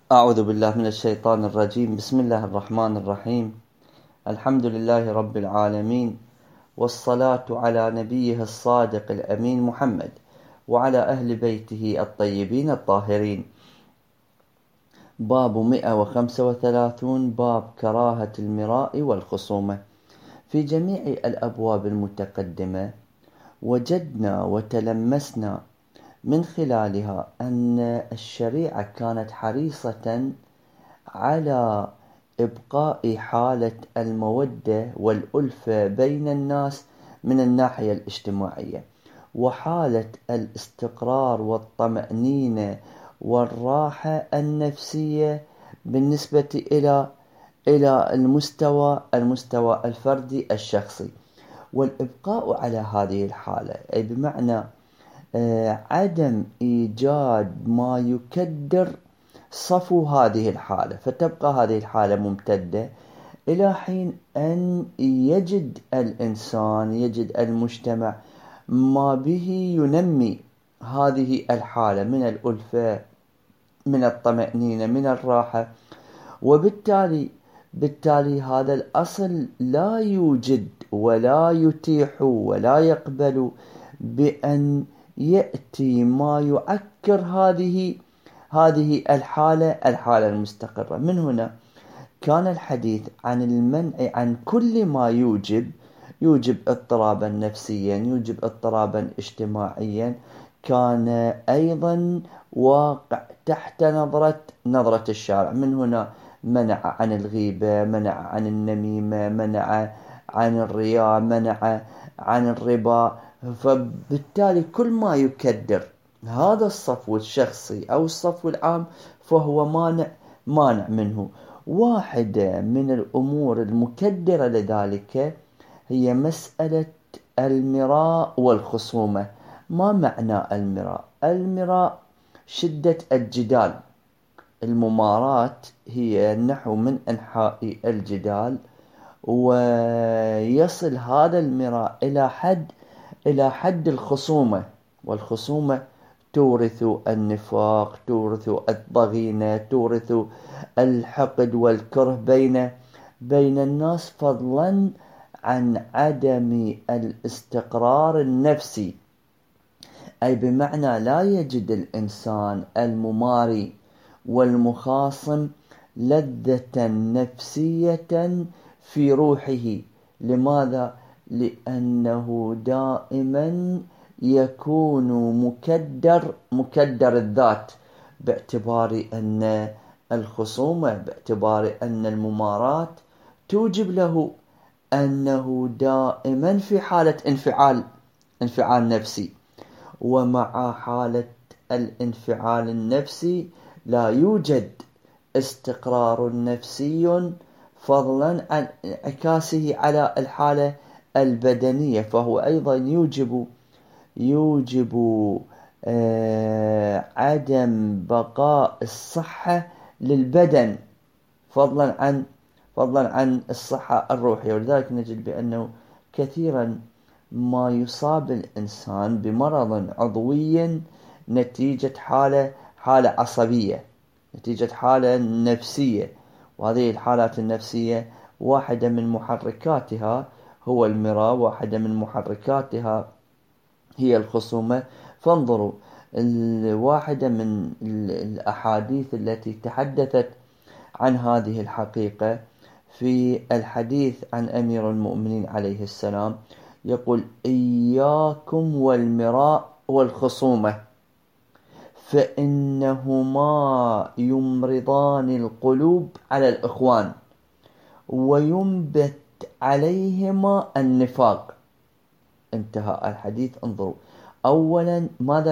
أعوذ بالله من الشيطان الرجيم. بسم الله الرحمن الرحيم. الحمد لله رب العالمين، والصلاة على نبيه الصادق الأمين محمد وعلى أهل بيته الطيبين الطاهرين. باب 135، باب كراهة المراء والخصومة. في جميع الأبواب المتقدمة وجدنا وتلمسنا من خلالها أن الشريعة كانت حريصة على إبقاء حالة المودة والألفة بين الناس من الناحية الاجتماعية، وحالة الاستقرار والطمأنينة والراحة النفسية بالنسبة إلى المستوى الفردي الشخصي، والإبقاء على هذه الحالة، أي بمعنى عدم إيجاد ما يكدر صفو هذه الحالة، فتبقى هذه الحالة ممتدة إلى حين أن يجد الإنسان، يجد المجتمع ما به ينمي هذه الحالة من الألفة، من الطمأنينة، من الراحة. وبالتالي هذا الأصل لا يوجد ولا يتيح ولا يقبل بأن يأتي ما يعكر هذه الحالة المستقرة. من هنا كان الحديث عن المنع عن كل ما يوجب اضطرابا نفسيا، يوجب اضطرابا اجتماعيا، كان أيضا واقع تحت نظرة الشارع. من هنا منع عن الغيبة، منع عن النميمة، منع عن الرياء، منع عن الربا. فبالتالي كل ما يكدر هذا الصفو الشخصي أو الصفو العام فهو مانع منه. واحدة من الأمور المكدرة لذلك هي مسألة المراء والخصومة. ما معنى المراء؟ المراء شدة الجدال. المماراة هي نحو من أنحاء الجدال، ويصل هذا المراء إلى حد الخصومة، والخصومة تورث النفاق، تورث الضغينة، تورث الحقد والكره بين الناس، فضلا عن عدم الاستقرار النفسي. أي بمعنى لا يجد الإنسان المماري والمخاصم لذة نفسية في روحه. لماذا؟ لأنه دائما يكون مكدر الذات، باعتبار أن الخصومة، باعتبار أن الممارات توجب له أنه دائما في حالة انفعال نفسي. ومع حالة الانفعال النفسي لا يوجد استقرار نفسي، فضلا عن انعكاسه على الحالة البدنية، فهو أيضا يوجب عدم بقاء الصحة للبدن، فضلا عن الصحة الروحية. ولذلك نجد بأنه كثيرا ما يصاب الإنسان بمرض عضوي نتيجة حالة عصبية، نتيجة حالة نفسية. وهذه الحالات النفسية واحدة من محركاتها هو المراء، واحدة من محركاتها هي الخصومة. فانظروا، واحدة من الأحاديث التي تحدثت عن هذه الحقيقة في الحديث عن أمير المؤمنين عليه السلام، يقول: إياكم والمراء والخصومة، فإنهما يمرضان القلوب على الإخوان وينبت عليهما النفاق. انتهى الحديث. انظروا، أولا ماذا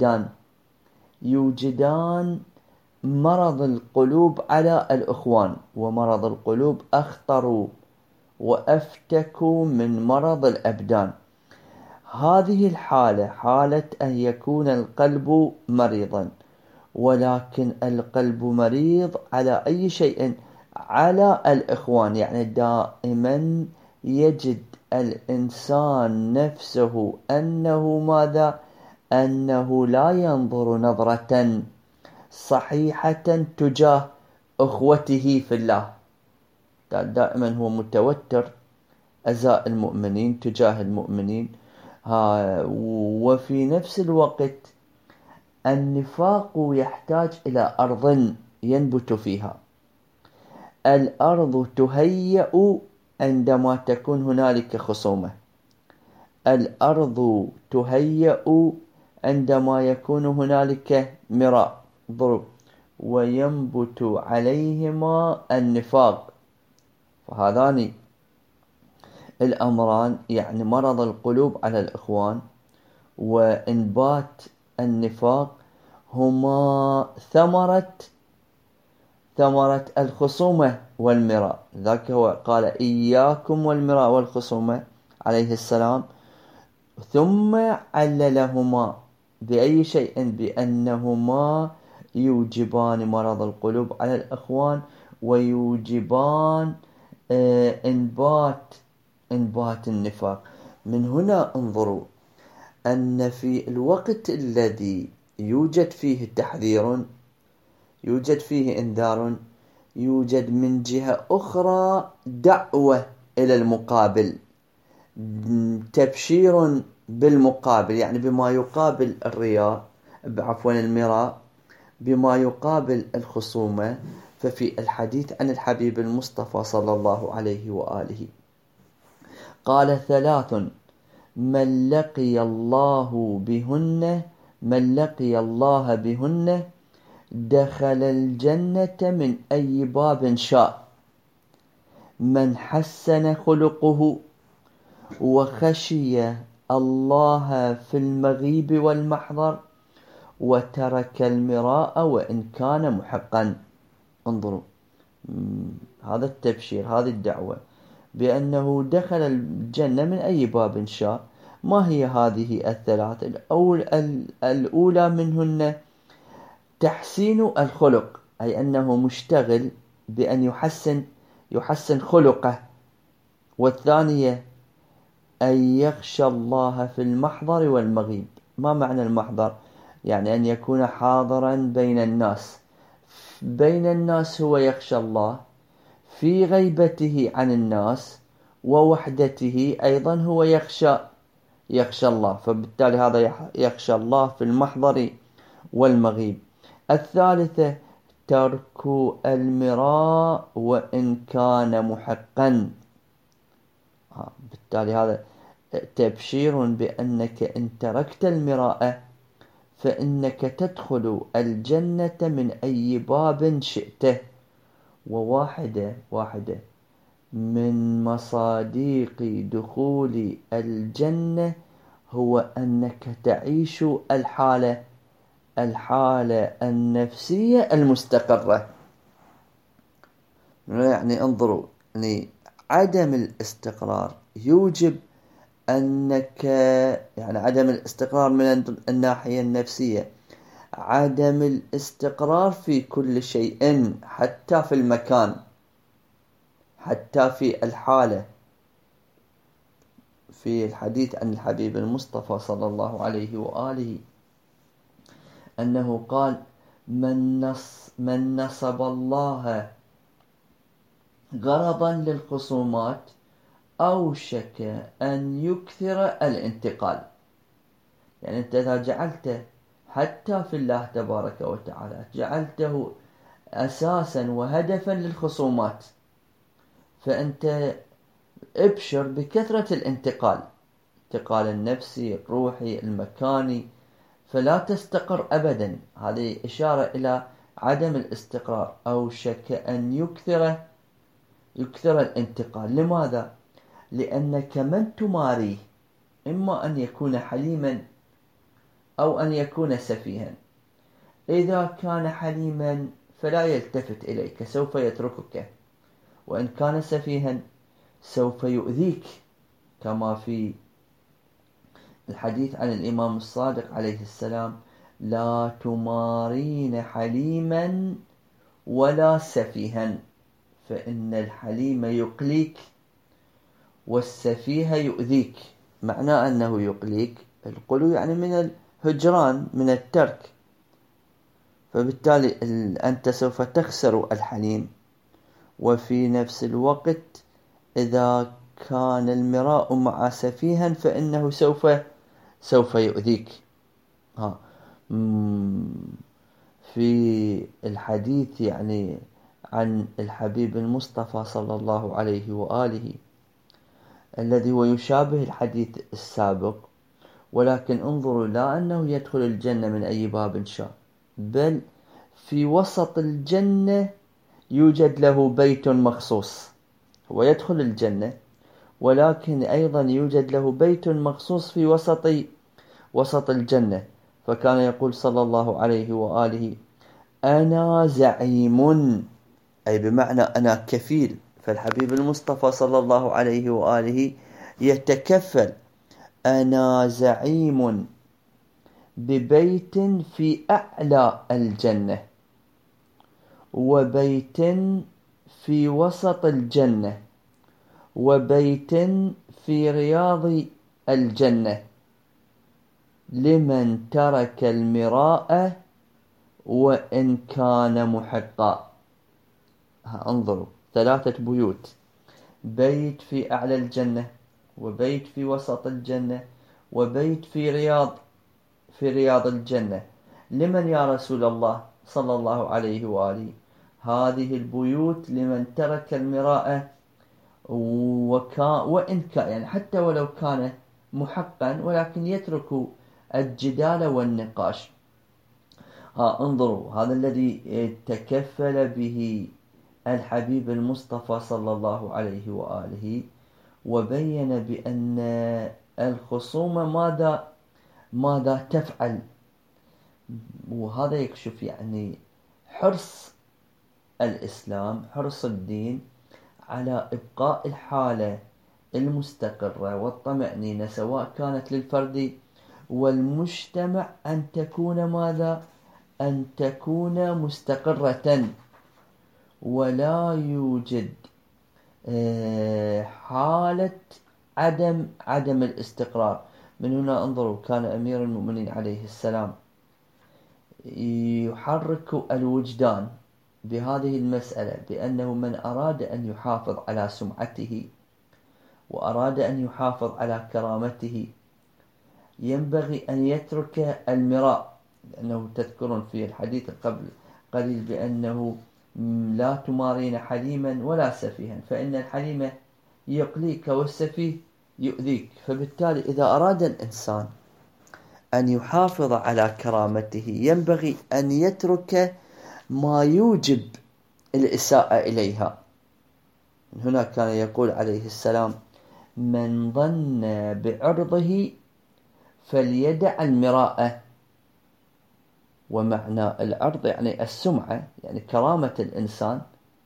يوجدان مرض القلوب على الإخوان، ومرض القلوب أخطر وأفتك من مرض الأبدان. هذه الحالة حالة أن يكون القلب مريضا، ولكن القلب مريض على أي شيء؟ على الإخوان. يعني دائما يجد الإنسان نفسه أنه ماذا؟ أنه لا ينظر نظرة صحيحة تجاه أخوته في الله. دائما هو متوتر أزاء المؤمنين تجاه المؤمنين. وفي نفس الوقت النفاق يحتاج إلى أرض ينبت فيها. الأرض تهيأ عندما تكون هنالك خصومة. الأرض تهيأ عندما يكون هنالك مراء ضرب، وينبت عليهما النفاق. فهذان الأمران، يعني مرض القلوب على الإخوان وإنبات النفاق، هما ثمرة الخصومة والمراء. ذاك هو قال إياكم والمراء والخصومة عليه السلام، ثم عللهما بأي شيء؟ بأنهما يوجبان مرض القلوب على الإخوان، ويوجبان إنبات النفاق. من هنا انظروا أن في الوقت الذي يوجد فيه تحذير، يوجد فيه إنذار، يوجد من جهة أخرى دعوة إلى المقابل، تبشير بالمقابل، يعني بما يقابل المراء، بما يقابل الخصومة. ففي الحديث عن الحبيب المصطفى صلى الله عليه وآله قال 3 من لقي الله بهن دخل الجنة من أي باب شاء. من حسن خلقه وخشي الله في المغيب والمحضر وترك المراء وإن كان محقا. انظروا هذا التبشير، هذه الدعوة بأنه دخل الجنة من أي باب شاء. ما هي هذه الثلاث؟ الأولى منهن تحسين الخلق، أي أنه مشتغل بأن يحسن خلقه. والثانية أن يخشى الله في المحضر والمغيب. ما معنى المحضر؟ يعني أن يكون حاضرا بين الناس هو يخشى الله، في غيبته عن الناس ووحدته أيضا هو يخشى الله. فبالتالي هذا يخشى الله في المحضر والمغيب. الثالثة ترك المراء وإن كان محقا. بالتالي هذا تبشير بأنك إن تركت المراء فإنك تدخل الجنة من أي باب شئته. وواحدة من مصادق دخول الجنة هو أنك تعيش الحالة النفسية المستقرة. يعني انظروا، يعني عدم الاستقرار يوجب أنك، يعني عدم الاستقرار من الناحية النفسية، عدم الاستقرار في كل شيء، حتى في المكان، حتى في الحالة. في الحديث عن الحبيب المصطفى صلى الله عليه وآله أنه قال من نصب الله غرضا للخصومات أوشك أن يكثر الانتقال. يعني أنت إذا جعلت حتى في الله تبارك وتعالى جعلته أساسا وهدفا للخصومات، فأنت ابشر بكثرة الانتقال النفسي، الروحي، المكاني، فلا تستقر أبدا. هذه إشارة إلى عدم الاستقرار. أوشك أن يكثر الانتقال. لماذا؟ لأنك من تماريه إما أن يكون حليما أو أن يكون سفيها. إذا كان حليما فلا يلتفت إليك، سوف يتركك، وإن كان سفيها سوف يؤذيك، كما في الحديث عن الإمام الصادق عليه السلام: لا تمارين حليما ولا سفيها، فإن الحليم يقليك والسفيه يؤذيك. معنى أنه يقليك، القلو يعني من الهجران، من الترك. فبالتالي أنت سوف تخسر الحليم. وفي نفس الوقت إذا كان المراء مع سفيها فإنه سوف يؤذيك. في الحديث يعني عن الحبيب المصطفى صلى الله عليه وآله الذي هو يشابه الحديث السابق، ولكن انظروا، لا أنه يدخل الجنة من أي باب شاء، بل في وسط الجنة يوجد له بيت مخصوص. هو يدخل الجنة ولكن أيضا يوجد له بيت مخصوص في وسط الجنة. فكان يقول صلى الله عليه وآله: أنا زعيم، أي بمعنى أنا كفيل. فالحبيب المصطفى صلى الله عليه وآله يتكفل: أنا زعيم ببيت في أعلى الجنة، وبيت في وسط الجنة، وبيت في رياض الجنة، لمن ترك المراء وإن كان محقا. انظروا، 3 بيوت: بيت في أعلى الجنة، وبيت في وسط الجنة، وبيت في رياض الجنة. لمن يا رسول الله صلى الله عليه وآله؟ هذه البيوت لمن ترك المراء وإن كان يعني حتى ولو كان محقا، ولكن يترك الجدال والنقاش. انظروا، هذا الذي تكفل به الحبيب المصطفى صلى الله عليه وآله، وبين بأن الخصومة ماذا تفعل. وهذا يكشف يعني حرص الإسلام، حرص الدين على إبقاء الحالة المستقرة والطمأنينة، سواء كانت للفرد والمجتمع، أن تكون مستقرة، ولا يوجد حالة عدم الاستقرار. من هنا انظروا، كان أمير المؤمنين عليه السلام يحرك الوجدان بهذه المسألة، بأنه من أراد أن يحافظ على سمعته وأراد أن يحافظ على كرامته ينبغي أن يترك المراء، لأنه تذكرون في الحديث قبل قليل بأنه لا تمارين حليما ولا سفيها، فإن الحليم يقليك والسفيه يؤذيك. فبالتالي إذا أراد الإنسان أن يحافظ على كرامته ينبغي أن يترك ما يوجب الإساءة إليها. هنا كان يقول عليه السلام: من ظن بعرضه فليدع المراءة. ومعنى العرض يعني السمعة، يعني كرامة الإنسان.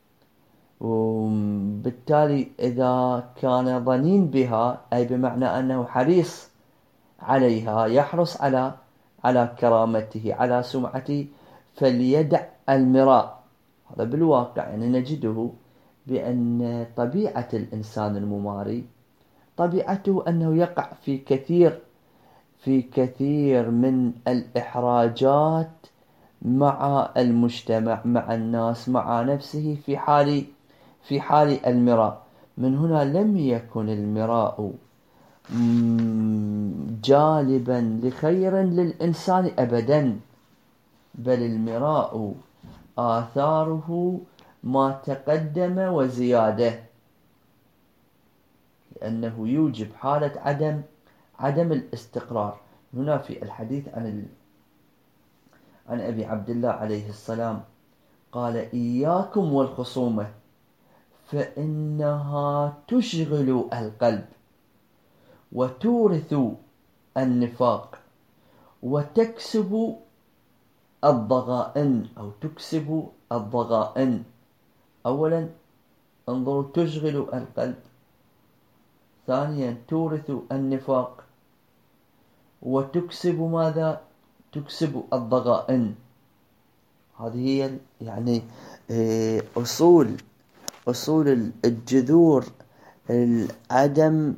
وبالتالي إذا كان ظنين بها، أي بمعنى أنه حريص عليها، يحرص على كرامته، على سمعته، فليدع المراء. هذا بالواقع يعني نجده بأن طبيعة الإنسان المماري طبيعته أنه يقع في كثير من الإحراجات مع المجتمع، مع الناس، مع نفسه، في حال المراء. من هنا لم يكن المراء جالبا لخير للإنسان أبدا، بل المراء آثاره ما تقدم وزيادة، لأنه يوجب حالة عدم الاستقرار. هنا في الحديث عن أبي عبد الله عليه السلام قال: إياكم والخصومة فإنها تشغل القلب وتورث النفاق وتكسب الضغائن أو تكسب الضغائن. أولا انظروا، تشغل القلب، ثانيا تورث النفاق، وتكسب ماذا؟ تكسب الضغائن. هذه هي يعني أصول الجذور عدم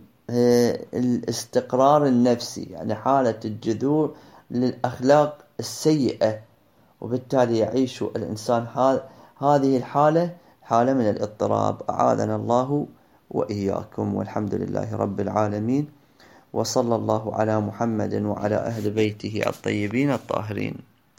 الاستقرار النفسي، يعني حالة الجذور للأخلاق السيئة وبالتالي يعيش الإنسان هذه حالة من الاضطراب. أعاذنا الله وإياكم، والحمد لله رب العالمين، وصلى الله على محمد وعلى أهل بيته الطيبين الطاهرين.